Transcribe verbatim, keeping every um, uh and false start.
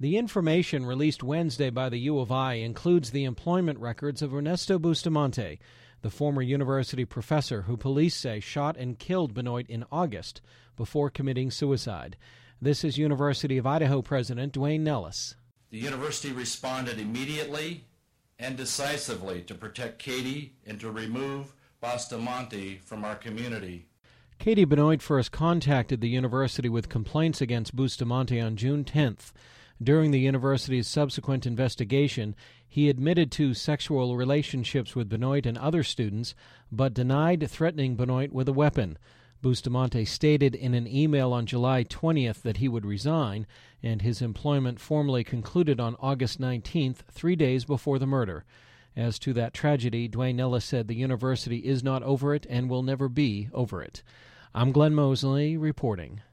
The information released Wednesday by the U of I includes the employment records of Ernesto Bustamante, the former university professor who police say shot and killed Benoit in August before committing suicide. This is University of Idaho President Dwayne Nellis. The university responded immediately and decisively to protect Katie and to remove Bustamante from our community. Katie Benoit first contacted the university with complaints against Bustamante on June tenth. During the university's subsequent investigation, he admitted to sexual relationships with Benoit and other students, but denied threatening Benoit with a weapon. Bustamante stated in an email on July twentieth that he would resign, and his employment formally concluded on August nineteenth, three days before the murder. As to that tragedy, Dwayne Nellis said the university is not over it and will never be over it. I'm Glenn Mosley reporting.